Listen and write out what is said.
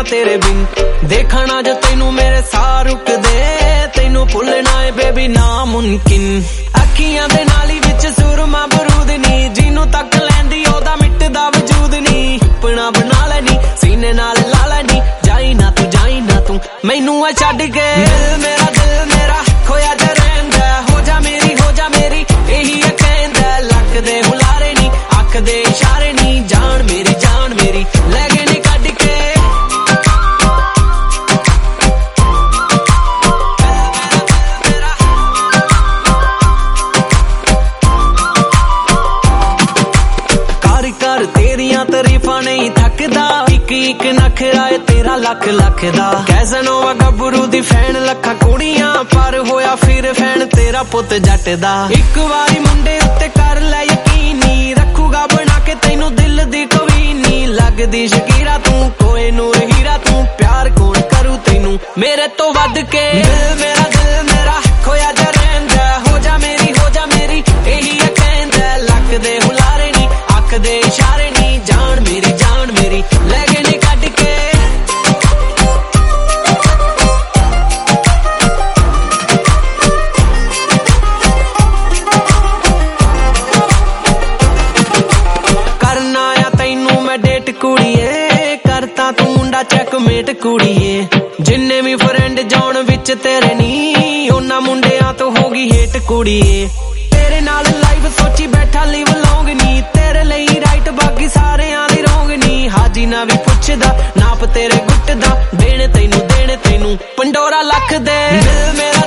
ना तेरे बिन, देखा ना जो तेनू मेरे साह रुकदे, तेनू भुलना है बेबी नामुमकिन। अखियां दे नाली विच सुरमा बरूद नी, जिन्नू तक लैंदी ओदा मिटदा वजूद नी। अपना बना लैनी सीने नाल ला लैनी, जाई ना तू मैनू आ छड्ड के। दिल मेरा खोया जा रहिंदा, हो जा मेरी यही कहंदा। लक दे हुलारे नी, अख दे इशारे नी, जान मेरी लै गए नी कड्ड के। कर तेरियां तारीफां नहीं थकदा, एक नखरा है तेरा लख दा। कैसनो गबरू दी फैन लखा कुड़ियां, पर होया फिर फैन तेरा पुत जट दा। एक बारी मुंडे उत्ते कर लै यकीनी, रखूगा बना के तैनू दिल दी कवीनी। लगदी शकीरा तू कोई नूर हीरा तू, प्यार कौन करू तैनू मेरे तो वध के। दिल मेरा खोया जा रहिंदा, हो जा मेरी यही कहंदा। लक दे हुलारे नी, अख दे इशारे नी, जान मेरी लै गए नी कड्ड के। करना आ तैनू मैं डेट कुड़िए, करता तू मुंडा चेकमेट कुड़िए। जिन्ने भी फ्रेंड जौन विच तेरे नी, उन्ना मुंडियां तो होगी हेट कुड़िए। तेरे नाल लाइव सोची बैठा लिव लौंग नी, तेरे ਲਈ राइट बाकी सारेयां दी रोंग नी। हाजी ना भी पुछदा नाप तेरे गुट दा, देने तैनू पंडोरा लख दे। दिल मेरा